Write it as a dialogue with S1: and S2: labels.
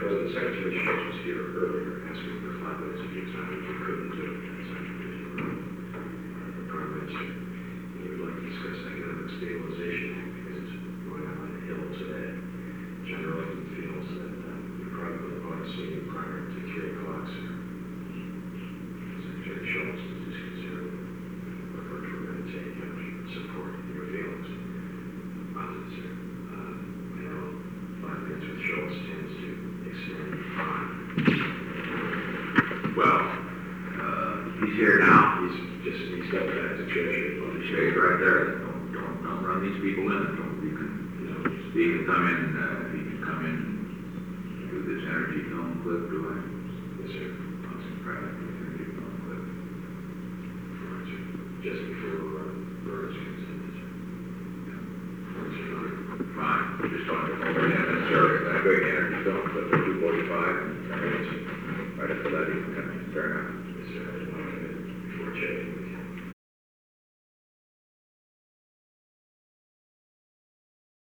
S1: President Secretary Schultz was here earlier asking for 5 minutes of your time, if you couldn't do it, that's actually the Prime Minister. He would like to discuss economic stabilization because it's going on the hill today. General Electric feels that you probably ought to see him prior to 3 o'clock, sir. Secretary Schultz is concerned what we're going to take support your feelings. Positive, sir. I know 5 minutes with Schultz tends to extend time.
S2: Well, he's here now.
S1: He stepped back to Treasury.
S2: He's right there. Don't run these people in. He can come in. He can come in and do this energy film clip. Do I?
S1: Yes, sir.
S2: Awesome. Private energy film clip.
S1: Right, sir. Just before Burns comes in, sir. Right, sir.
S2: Fine. Just don't over that necessarily. That big energy film clip at 2:45. Right at the levy. Fair enough.
S1: Yes, sir.